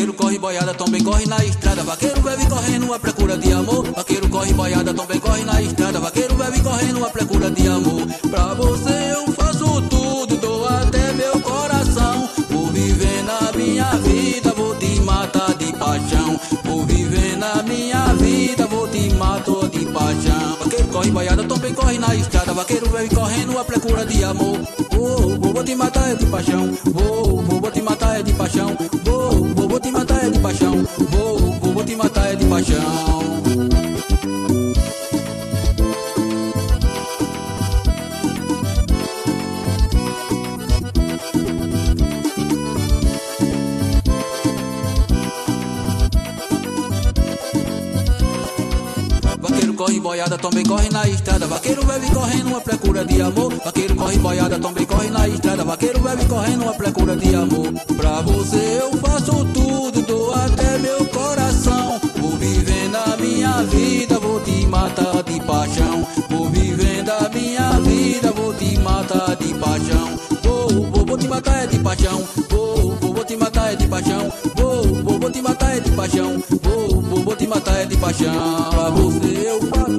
Vaqueiro corre boiada, também corre na estrada. Vaqueiro bebe correndo à procura de amor. Vaqueiro corre boiada, também corre na estrada. Vaqueiro bebe correndo à procura de amor. Pra você eu faço tudo, dou até meu coração. Vou viver na minha vida, vou te matar de paixão. Vou viver na minha vida, vou te matar de paixão. Vaqueiro corre boiada, também corre na estrada. Vaqueiro bebe correndo à procura de amor. Vou te matar é de paixão. Vou te matar é de paixão. Vou te matar é de paixão. Vou te matar é de paixão. Vaqueiro corre boiada, também corre na estrada. Vaqueiro bebe correndo à procura de amor. Vaqueiro corre boiada, também corre na estrada. Vaqueiro bebe correndo à procura de amor. Pra você eu faço tudo, dou até meu coração. Vou viver na minha vida, vou te matar de paixão. Vou viver na minha vida, vou te matar de paixão. Vou te matar é de paixão. Vou te matar é de paixão. Vou te matar é de paixão. Vou te matar é de paixão. Pra você eu faço